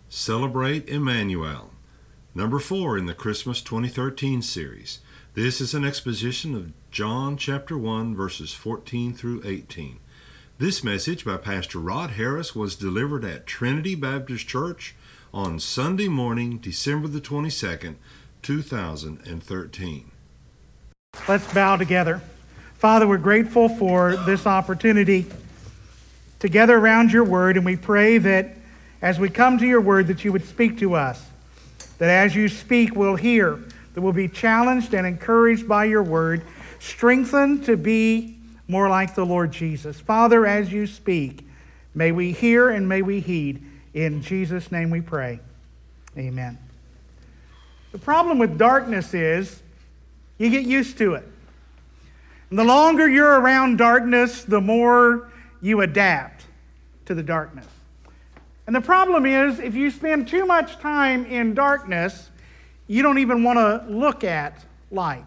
Celebrate Emmanuel. Number 4 in the Christmas 2013 series. This is an exposition of John chapter 1 verses 14 through 18. This message by Pastor Rod Harris was delivered at Trinity Baptist Church on Sunday morning, December the 22nd, 2013. Let's bow together. Father, we're grateful for this opportunity to gather around your word, and we pray that as we come to your word that you would speak to us, that as you speak we'll hear, that we'll be challenged and encouraged by your word, strengthened to be more like the Lord Jesus. Father, as you speak, may we hear and may we heed. In Jesus' name we pray. Amen. The problem with darkness is you get used to it. And the longer you're around darkness, the more you adapt to the darkness. And the problem is, if you spend too much time in darkness, you don't even want to look at light.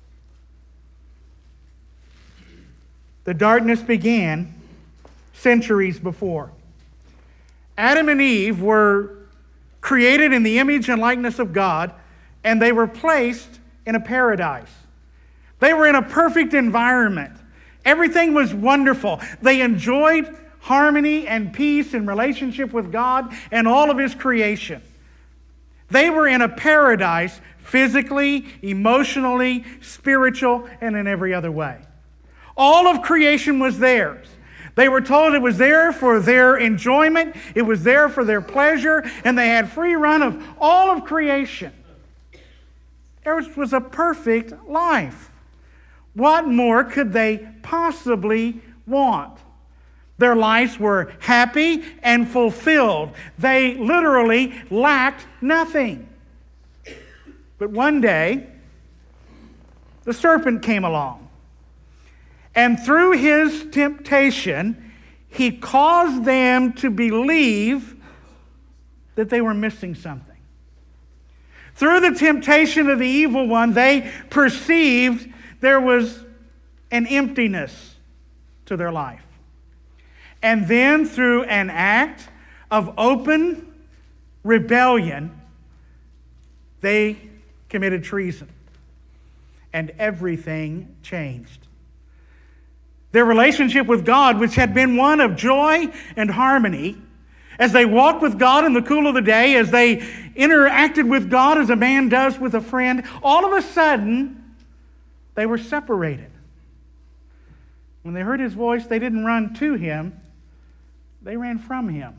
The darkness began centuries before. Adam and Eve were created in the image and likeness of God, and they were placed in a paradise. They were in a perfect environment. Everything was wonderful. They enjoyed harmony and peace and relationship with God and all of His creation. They were in a paradise physically, emotionally, spiritual, and in every other way. All of creation was theirs. They were told it was there for their enjoyment, it was there for their pleasure, and they had free run of all of creation. Theirs was a perfect life. What more could they possibly want? Their lives were happy and fulfilled. They literally lacked nothing. But one day, the serpent came along. And through his temptation, he caused them to believe that they were missing something. Through the temptation of the evil one, they perceived there was an emptiness to their life. And then through an act of open rebellion, they committed treason. And everything changed. Their relationship with God, which had been one of joy and harmony, as they walked with God in the cool of the day, as they interacted with God as a man does with a friend, all of a sudden, they were separated. When they heard His voice, they didn't run to Him, they ran from Him.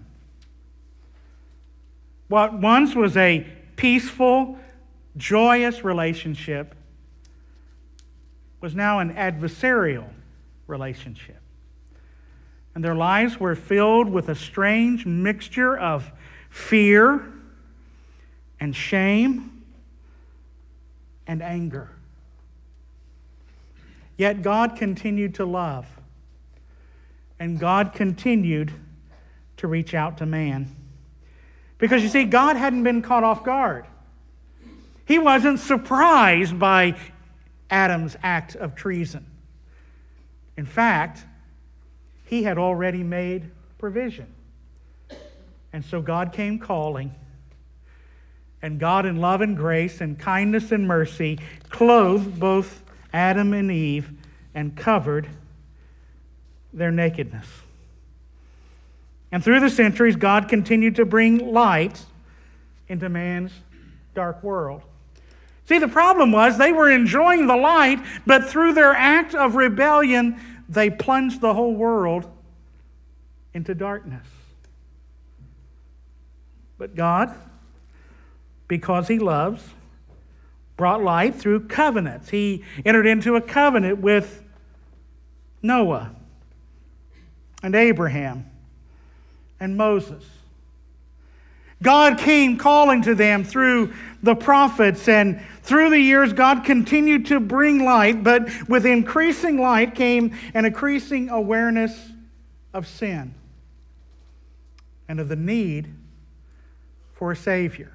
What once was a peaceful, joyous relationship was now an adversarial relationship. And their lives were filled with a strange mixture of fear and shame and anger. Yet God continued to love, and God continued to reach out to man. Because you see, God hadn't been caught off guard. He wasn't surprised by Adam's act of treason. In fact, He had already made provision. And so God came calling. And God, in love and grace and kindness and mercy, clothed both Adam and Eve and covered their nakedness. And through the centuries, God continued to bring light into man's dark world. See, the problem was they were enjoying the light, but through their act of rebellion, they plunged the whole world into darkness. But God, because He loves, brought light through covenants. He entered into a covenant with Noah and Abraham and Moses. God came calling to them through the prophets, and through the years, God continued to bring light, but with increasing light came an increasing awareness of sin and of the need for a Savior.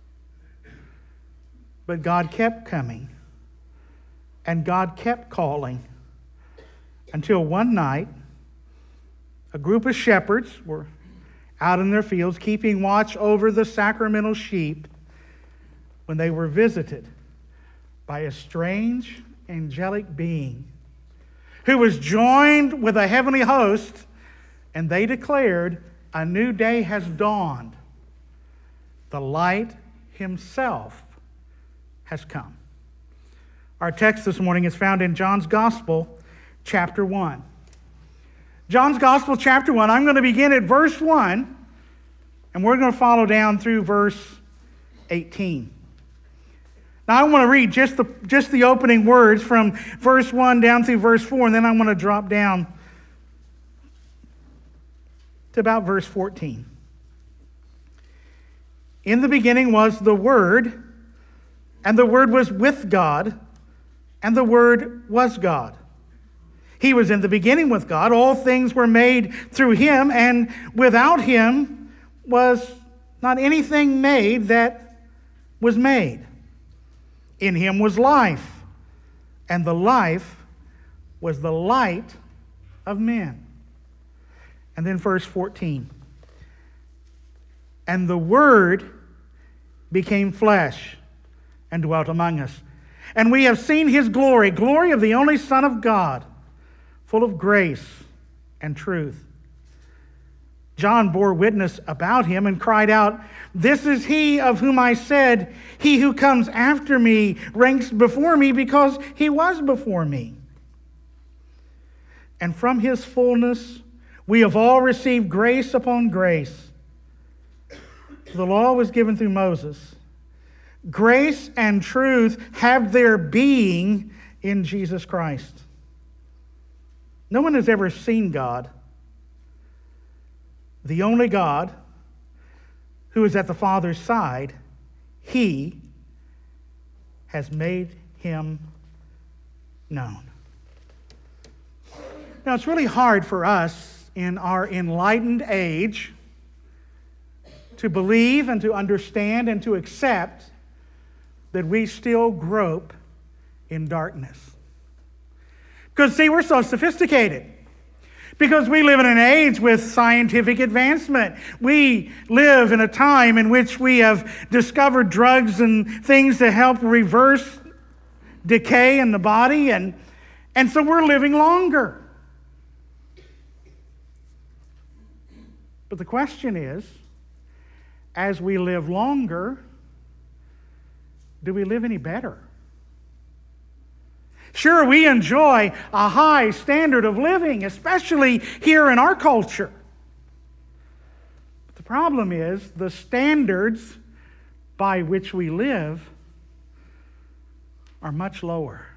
But God kept coming, and God kept calling, until one night, a group of shepherds were out in their fields, keeping watch over the sacramental sheep, when they were visited by a strange angelic being who was joined with a heavenly host, and they declared, "A new day has dawned. The light himself has come." Our text this morning is found in John's Gospel, chapter 1. John's Gospel, chapter 1. I'm going to begin at verse 1, and we're going to follow down through verse 18. Now, I want to read just the opening words from verse 1 down through verse 4, and then I'm going to drop down to about verse 14. In the beginning was the Word, and the Word was with God, and the Word was God. He was in the beginning with God. All things were made through him, and without him was not anything made that was made. In him was life, and the life was the light of men. And then verse 14. And the Word became flesh and dwelt among us. And we have seen his glory, glory of the only Son of God, full of grace and truth. John bore witness about him and cried out, "This is he of whom I said, he who comes after me ranks before me because he was before me." And from his fullness we have all received grace upon grace. The law was given through Moses. Grace and truth have their being in Jesus Christ. No one has ever seen God. The only God who is at the Father's side, he has made him known. Now, it's really hard for us in our enlightened age to believe and to understand and to accept that we still grope in darkness. Because, see, we're so sophisticated. Because we live in an age with scientific advancement. We live in a time in which we have discovered drugs and things to help reverse decay in the body. And so we're living longer. But the question is, as we live longer, do we live any better? Sure, we enjoy a high standard of living, especially here in our culture. But the problem is the standards by which we live are much lower.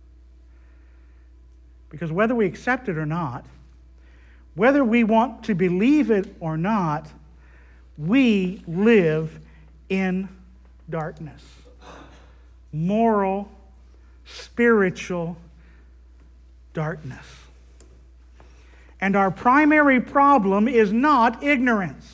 Because whether we accept it or not, whether we want to believe it or not, we live in darkness. Moral, spiritual darkness. And our primary problem is not ignorance.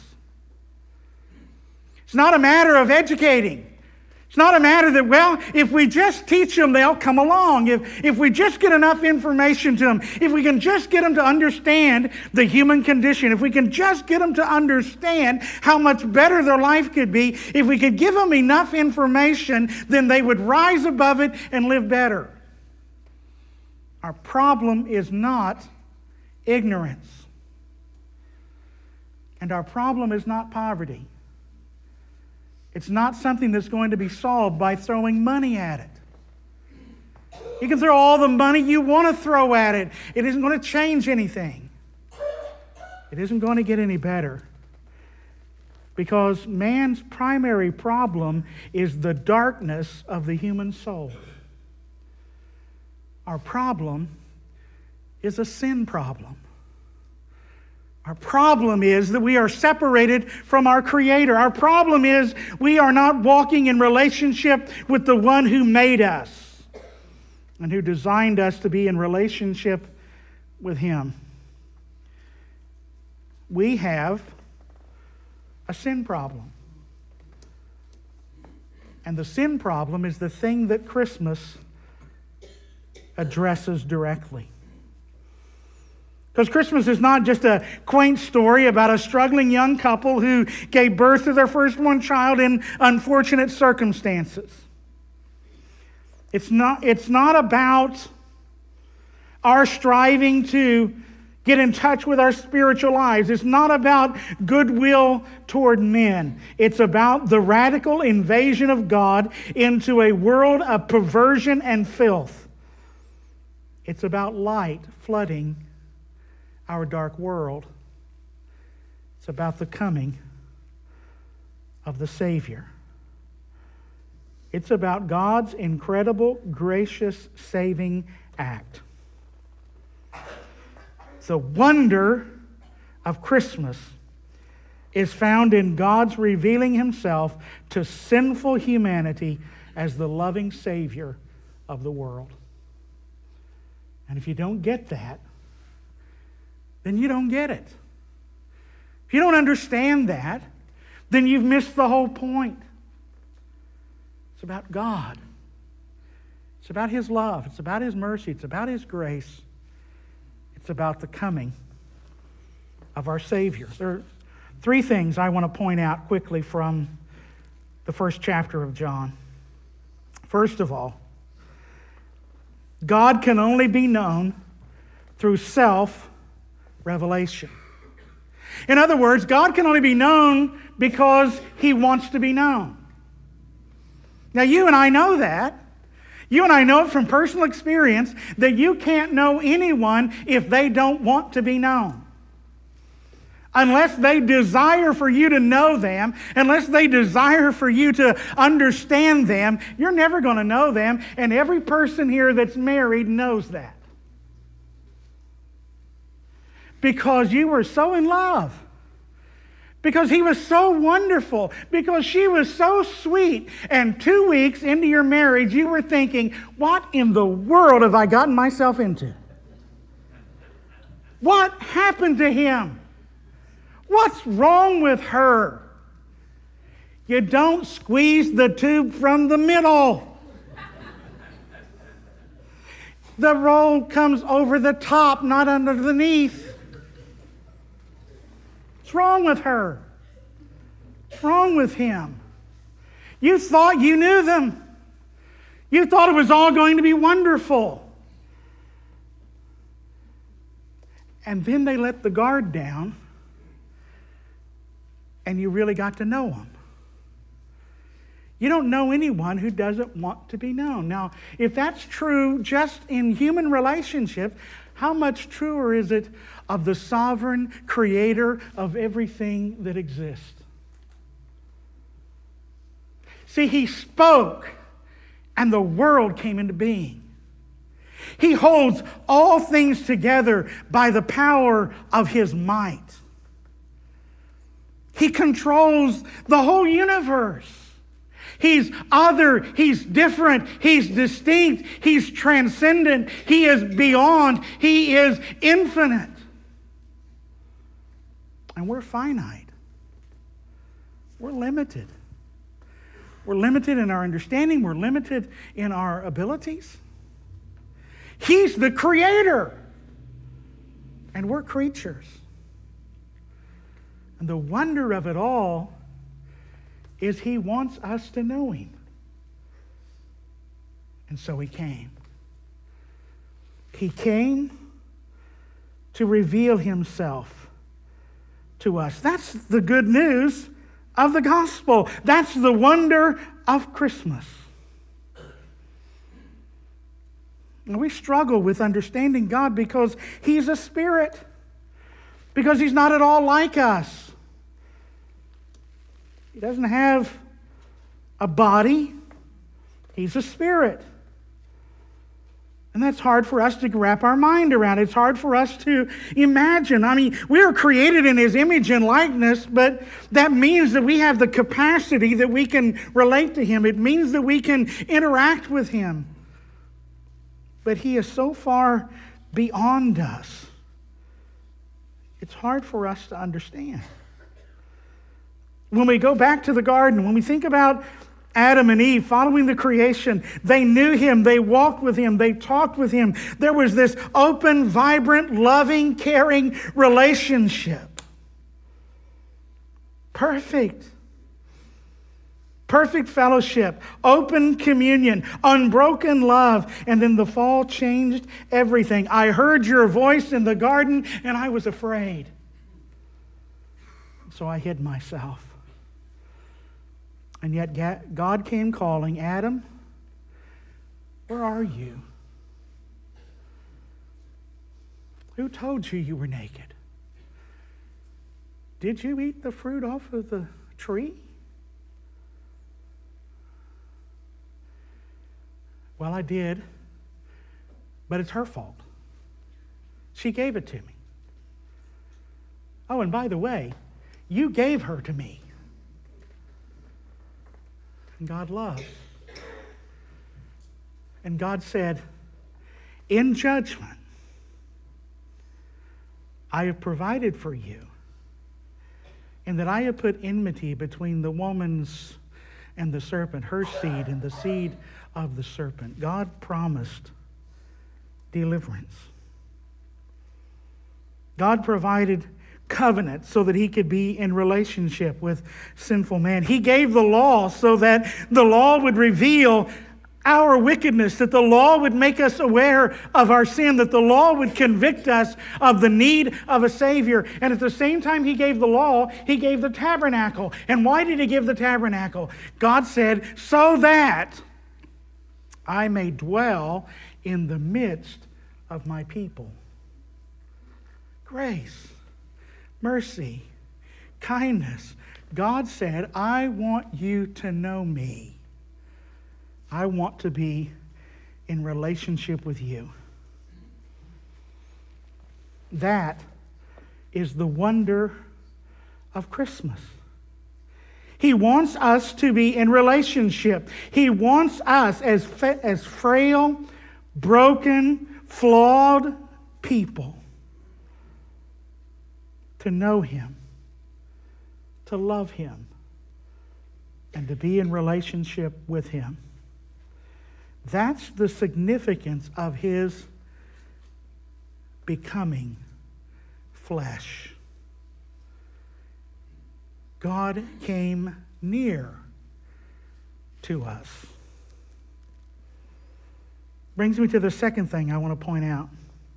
It's not a matter of educating. It's not a matter that, well, if we just teach them, they'll come along. If we just get enough information to them, if we can just get them to understand the human condition, if we can just get them to understand how much better their life could be, if we could give them enough information, then they would rise above it and live better. Our problem is not ignorance. And our problem is not poverty. It's not something that's going to be solved by throwing money at it. You can throw all the money you want to throw at it. It isn't going to change anything. It isn't going to get any better. Because man's primary problem is the darkness of the human soul. Our problem is a sin problem. Our problem is that we are separated from our Creator. Our problem is we are not walking in relationship with the one who made us and who designed us to be in relationship with Him. We have a sin problem. And the sin problem is the thing that Christmas addresses directly. Because Christmas is not just a quaint story about a struggling young couple who gave birth to their firstborn child in unfortunate circumstances. It's not about our striving to get in touch with our spiritual lives. It's not about goodwill toward men. It's about the radical invasion of God into a world of perversion and filth. It's about light flooding our dark world. It's about the coming of the Savior. It's about God's incredible, gracious, saving act. The wonder of Christmas is found in God's revealing Himself to sinful humanity as the loving Savior of the world. And if you don't get that, then you don't get it. If you don't understand that, then you've missed the whole point. It's about God. It's about His love. It's about His mercy. It's about His grace. It's about the coming of our Savior. There are three things I want to point out quickly from the first chapter of John. First of all, God can only be known through self-revelation. In other words, God can only be known because He wants to be known. Now, you and I know that. You and I know it from personal experience that you can't know anyone if they don't want to be known. Unless they desire for you to know them, unless they desire for you to understand them, you're never going to know them. And every person here that's married knows that. Because you were so in love. Because he was so wonderful. Because she was so sweet. And 2 weeks into your marriage, you were thinking, what in the world have I gotten myself into? What happened to him? What's wrong with her? You don't squeeze the tube from the middle. The roll comes over the top, not underneath. What's wrong with her? What's wrong with him? You thought you knew them. You thought it was all going to be wonderful. And then they let the guard down, and you really got to know them. You don't know anyone who doesn't want to be known. Now, if that's true just in human relationships, how much truer is it of the sovereign creator of everything that exists? See, he spoke, and the world came into being. He holds all things together by the power of his might. He controls the whole universe. He's other, he's different, he's distinct, he's transcendent, he is beyond, he is infinite. And we're finite. We're limited. We're limited in our understanding, we're limited in our abilities. He's the creator, and we're creatures. And the wonder of it all is he wants us to know him. And so he came. He came to reveal himself to us. That's the good news of the gospel. That's the wonder of Christmas. And we struggle with understanding God because he's a spirit. Because he's not at all like us. He doesn't have a body. He's a spirit. And that's hard for us to wrap our mind around. It's hard for us to imagine. I mean, we are created in his image and likeness, but that means that we have the capacity that we can relate to him. It means that we can interact with him. But he is so far beyond us. It's hard for us to understand. When we go back to the garden, when we think about Adam and Eve, following the creation, they knew him, they walked with him, they talked with him. There was this open, vibrant, loving, caring relationship. Perfect. Perfect fellowship, open communion, unbroken love. And then the fall changed everything. I heard your voice in the garden and I was afraid. So I hid myself. And yet God came calling, Adam, where are you? Who told you you were naked? Did you eat the fruit off of the tree? Well, I did, but it's her fault. She gave it to me. Oh, and by the way, you gave her to me. And God loves. And God said, in judgment, I have provided for you, and that I have put enmity between the woman's and the serpent, her seed and the seed of the serpent. God promised deliverance. God provided covenant so that he could be in relationship with sinful man. He gave the law so that the law would reveal our wickedness, that the law would make us aware of our sin, that the law would convict us of the need of a Savior. And at the same time he gave the law, he gave the tabernacle. And why did he give the tabernacle? God said, so that I may dwell in the midst of my people. Grace, mercy, kindness. God said, I want you to know me. I want to be in relationship with you. That is the wonder of Christmas. He wants us to be in relationship. He wants us as frail, broken, flawed people to know him, to love him, and to be in relationship with him. That's the significance of his becoming flesh. God came near to us. Brings me to the second thing I want to point out.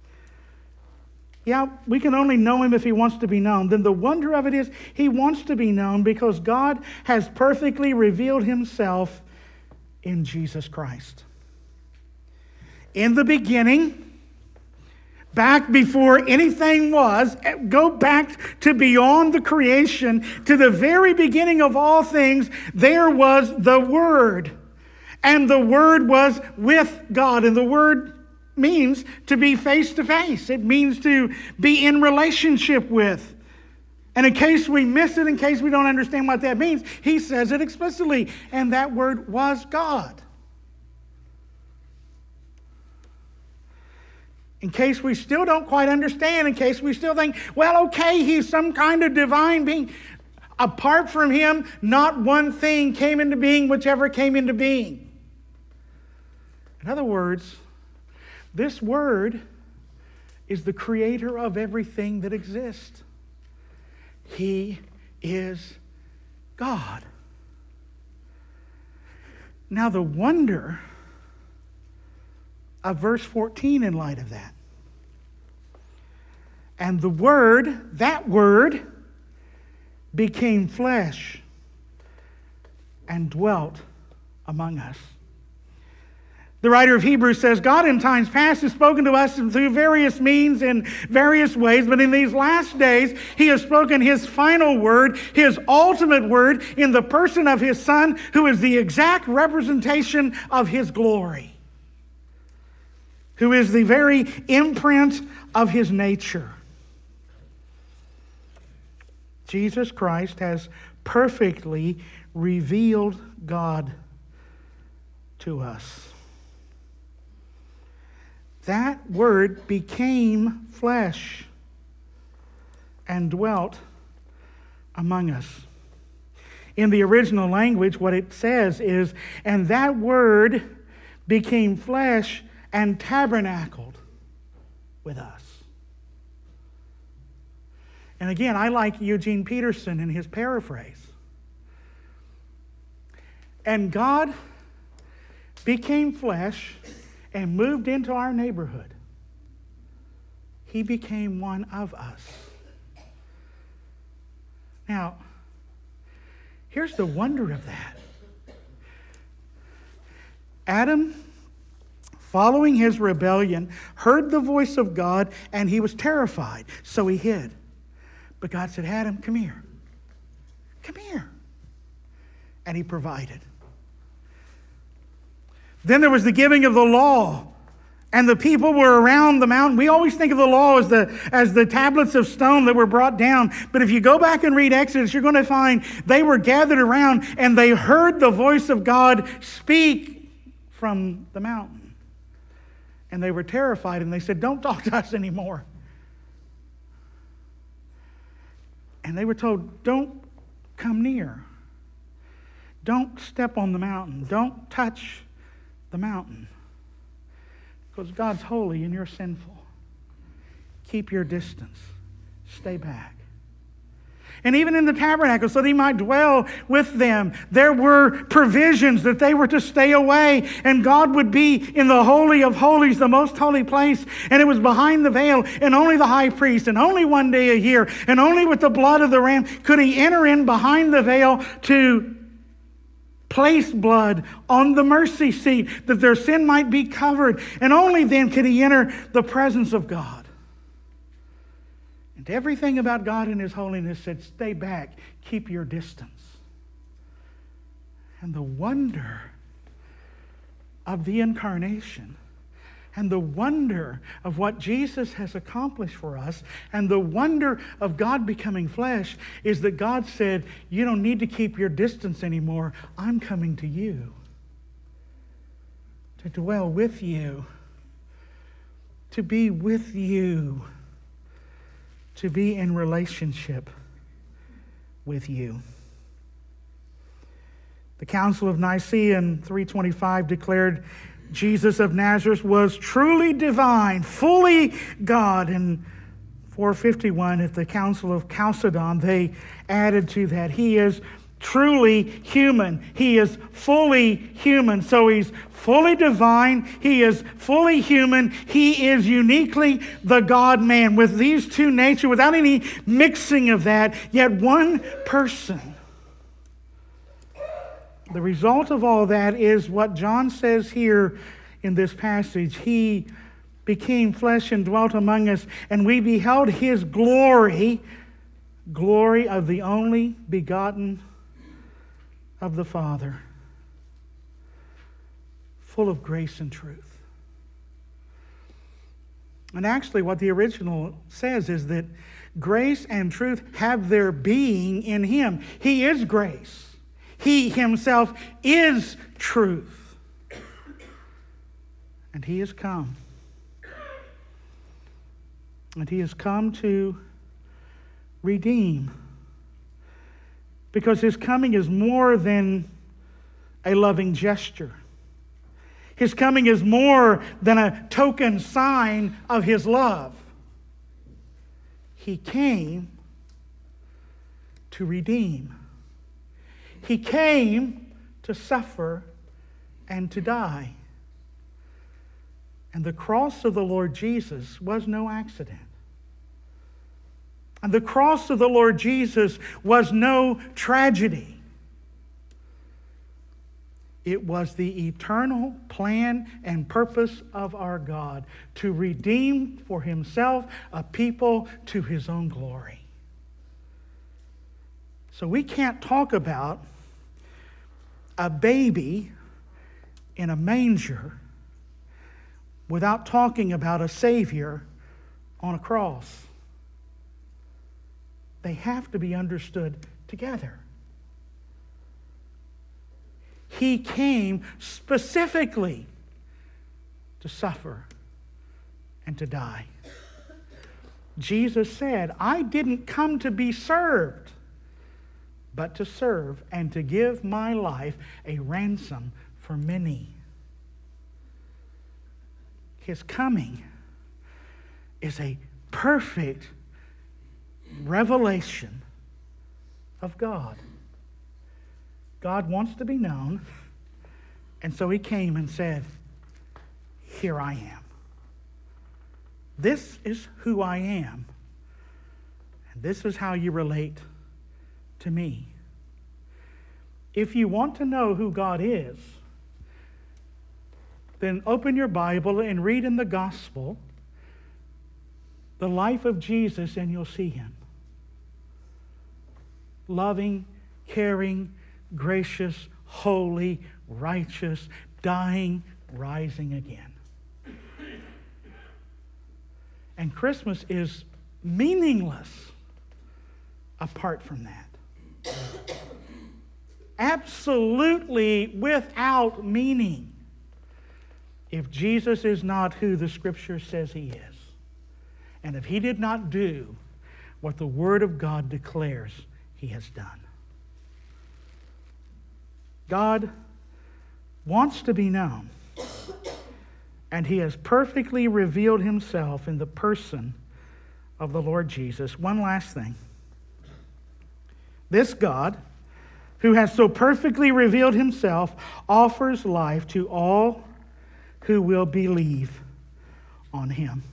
Yeah, we can only know him if he wants to be known. Then the wonder of it is he wants to be known because God has perfectly revealed himself in Jesus Christ. In the beginning, back before anything was, go back to beyond the creation, to the very beginning of all things, there was the Word. And the Word was with God. And the Word means to be face to face. It means to be in relationship with. And in case we miss it, in case we don't understand what that means, he says it explicitly. And that Word was God. In case we still don't quite understand, in case we still think, well, okay, he's some kind of divine being. Apart from him, not one thing came into being, whichever came into being. In other words, this Word is the creator of everything that exists. He is God. Now the wonder of verse 14 in light of that. And the Word, that Word, became flesh and dwelt among us. The writer of Hebrews says, God in times past has spoken to us through various means in various ways, but in these last days, he has spoken his final word, his ultimate word, in the person of his Son, who is the exact representation of his glory, who is the very imprint of his nature. Jesus Christ has perfectly revealed God to us. That Word became flesh and dwelt among us. In the original language, what it says is, and that Word became flesh and tabernacled with us. And again, I like Eugene Peterson in his paraphrase. And God became flesh and moved into our neighborhood. He became one of us. Now, here's the wonder of that. Adam, following his rebellion, heard the voice of God and he was terrified, so he hid. But God said, Adam, come here. Come here. And he provided. Then there was the giving of the law. And the people were around the mountain. We always think of the law as the tablets of stone that were brought down. But if you go back and read Exodus, you're going to find they were gathered around and they heard the voice of God speak from the mountain. And they were terrified and they said, don't talk to us anymore. And they were told, don't come near. Don't step on the mountain. Don't touch the mountain. Because God's holy and you're sinful. Keep your distance. Stay back. And even in the tabernacle, so that he might dwell with them, there were provisions that they were to stay away. And God would be in the Holy of Holies, the most holy place. And it was behind the veil. And only the high priest, and only one day a year, and only with the blood of the ram, could he enter in behind the veil to place blood on the mercy seat, that their sin might be covered. And only then could he enter the presence of God. And everything about God and his holiness said, stay back, keep your distance. And the wonder of the incarnation, and the wonder of what Jesus has accomplished for us, and the wonder of God becoming flesh, is that God said, you don't need to keep your distance anymore. I'm coming to you to dwell with you, to be with you, to be in relationship with you. The Council of Nicaea in 325 declared Jesus of Nazareth was truly divine, fully God. In 451 at the Council of Chalcedon, they added to that, he is truly human. He is fully human. So he's fully divine. He is fully human. He is uniquely the God-man with these two natures, without any mixing of that, yet one person. The result of all that is what John says here in this passage. He became flesh and dwelt among us, and we beheld his glory, glory of the only begotten of the Father, full of grace and truth. And actually what the original says is that grace and truth have their being in him. He is grace. He himself is truth. And he has come. And he has come to redeem. Because his coming is more than a loving gesture. His coming is more than a token sign of his love. He came to redeem. He came to suffer and to die. And the cross of the Lord Jesus was no accident. And the cross of the Lord Jesus was no tragedy. It was the eternal plan and purpose of our God to redeem for himself a people to his own glory. So we can't talk about a baby in a manger without talking about a Savior on a cross. They have to be understood together. He came specifically to suffer and to die. Jesus said, I didn't come to be served, but to serve and to give my life a ransom for many. His coming is a perfect revelation of God. God wants to be known, and so he came and said, "Here I am. This is who I am, and this is how you relate to me." If you want to know who God is, then open your Bible and read in the gospel the life of Jesus, and you'll see him. Loving, caring, gracious, holy, righteous, dying, rising again. And Christmas is meaningless apart from that. Absolutely without meaning if Jesus is not who the Scripture says he is. And if he did not do what the Word of God declares he has done. God wants to be known, and he has perfectly revealed himself in the person of the Lord Jesus. One last thing. This God, who has so perfectly revealed himself, offers life to all who will believe on him.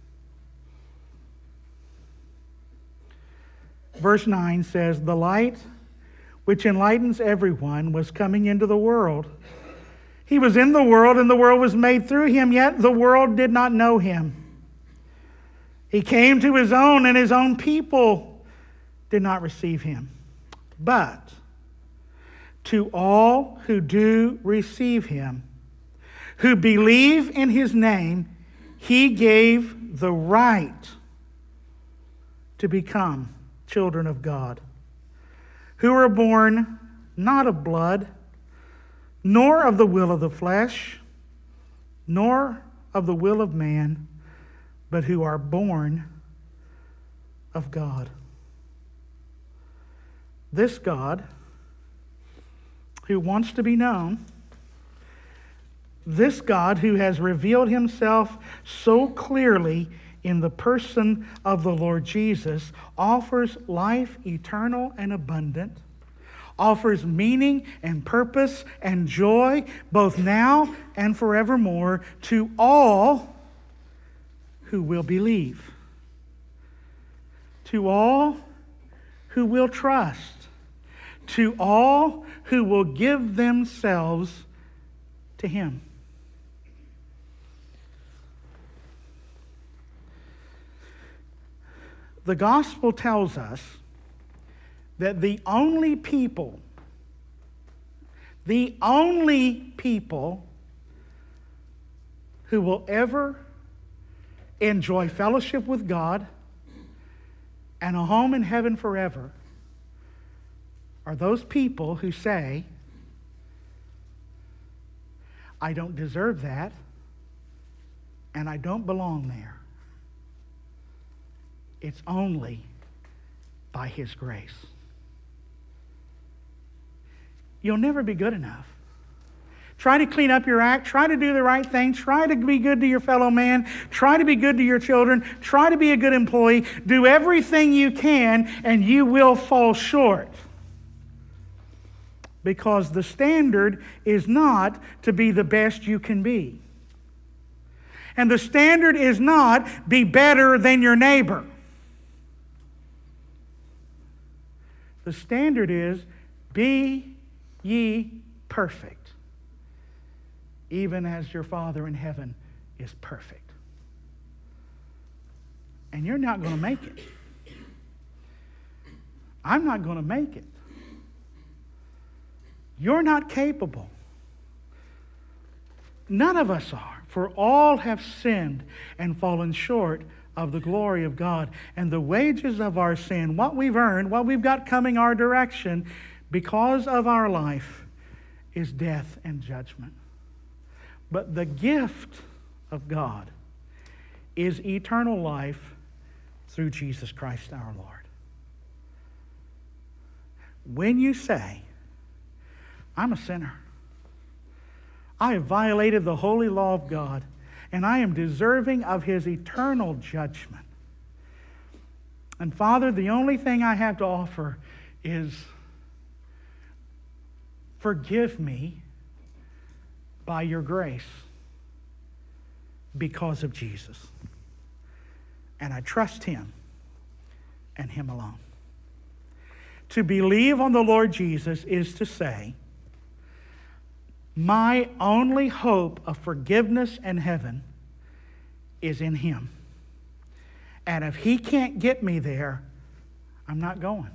Verse 9 says, "The light which enlightens everyone was coming into the world. He was in the world, and the world was made through him, yet the world did not know him. He came to his own, and his own people did not receive him. But to all who do receive him, who believe in his name, he gave the right to become children of God, who are born not of blood, nor of the will of the flesh, nor of the will of man, but who are born of God." This God, who wants to be known, this God who has revealed himself so clearly in the person of the Lord Jesus, offers life eternal and abundant, offers meaning and purpose and joy both now and forevermore to all who will believe, to all who will trust, to all who will give themselves to him. The gospel tells us that the only people who will ever enjoy fellowship with God and a home in heaven forever are those people who say, "I don't deserve that, and I don't belong there. It's only by his grace." You'll never be good enough. Try to clean up your act. Try to do the right thing. Try to be good to your fellow man. Try to be good to your children. Try to be a good employee. Do everything you can, and you will fall short. Because the standard is not to be the best you can be. And the standard is not be better than your neighbor. The standard is, be ye perfect, even as your Father in heaven is perfect. And you're not going to make it. I'm not going to make it. You're not capable. None of us are, for all have sinned and fallen short of the glory of God. And the wages of our sin, what we've earned, what we've got coming our direction because of our life, is death and judgment. But the gift of God is eternal life through Jesus Christ our Lord. when you say, I'm a sinner, I have violated the holy law of God, and I am deserving of His eternal judgment. And Father, the only thing I have to offer is forgive me by your grace because of Jesus. And I trust Him and Him alone. To believe on the Lord Jesus is to say, my only hope of forgiveness and heaven is in Him. And if He can't get me there, I'm not going.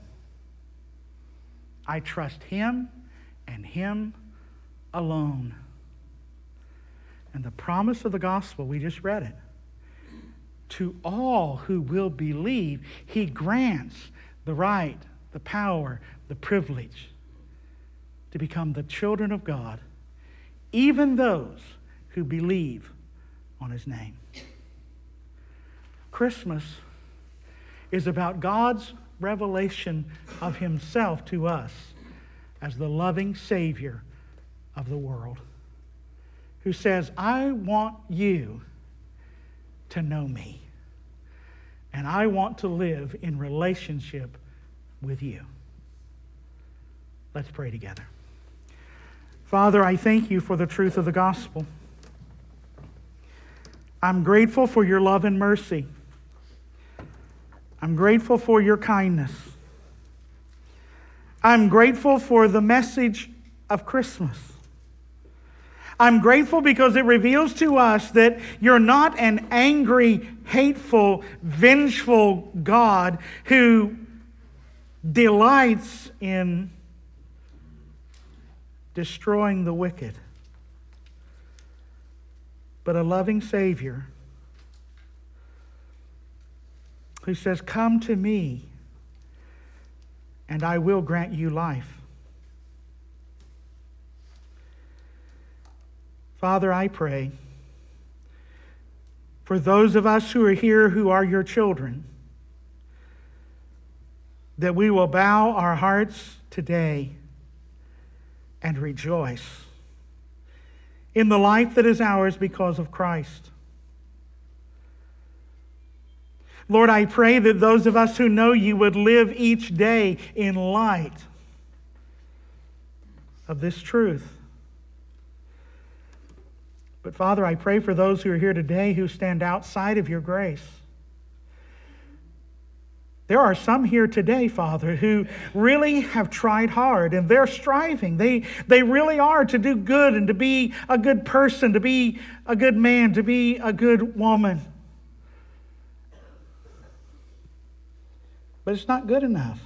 I trust Him and Him alone. And the promise of the gospel, we just read it. To all who will believe, He grants the right, the power, the privilege to become the children of God, even those who believe on His name. Christmas is about God's revelation of Himself to us as the loving Savior of the world, who says, I want you to know me, and I want to live in relationship with you. Let's pray together. Father, I thank you for the truth of the gospel. I'm grateful for your love and mercy. I'm grateful for your kindness. I'm grateful for the message of Christmas. I'm grateful because it reveals to us that you're not an angry, hateful, vengeful God who delights in destroying the wicked, but a loving Savior who says, come to me and I will grant you life. Father, I pray for those of us who are here who are your children, that we will bow our hearts today and rejoice in the life that is ours because of Christ. Lord, I pray that those of us who know you would live each day in light of this truth. But Father, I pray for those who are here today who stand outside of your grace. There are some here today, Father, who really have tried hard and they're striving. They really are to do good and to be a good person, to be a good man, to be a good woman. But it's not good enough.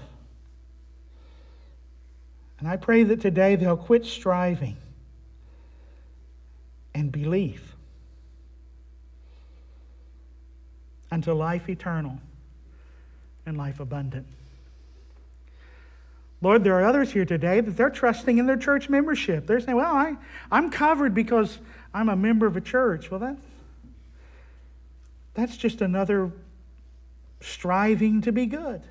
And I pray that today they'll quit striving and believe unto life eternal and life abundant. Lord, there are others here today that they're trusting in their church membership. They're saying, well, I'm covered because I'm a member of a church. Well, that's just another striving to be good.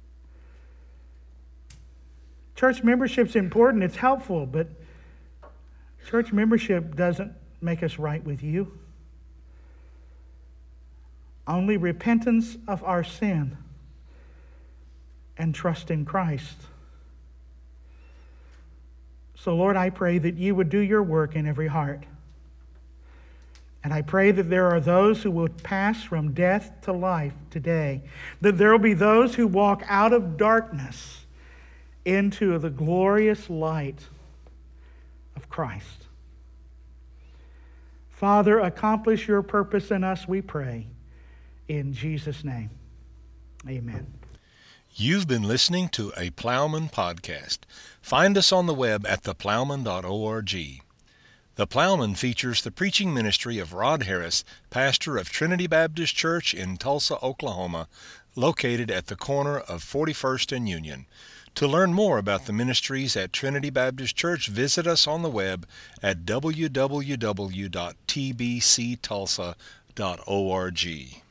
Church membership's important, it's helpful, but church membership doesn't make us right with you. Only repentance of our sin and trust in Christ. So, Lord, I pray that you would do your work in every heart. And I pray that there are those who will pass from death to life today. That there will be those who walk out of darkness into the glorious light of Christ. Father, accomplish your purpose in us, we pray. In Jesus' name, amen. You've been listening to a Plowman podcast. Find us on the web at theplowman.org. The Plowman features the preaching ministry of Rod Harris, pastor of Trinity Baptist Church in Tulsa, Oklahoma, located at the corner of 41st and Union. To learn more about the ministries at Trinity Baptist Church, visit us on the web at www.tbctulsa.org.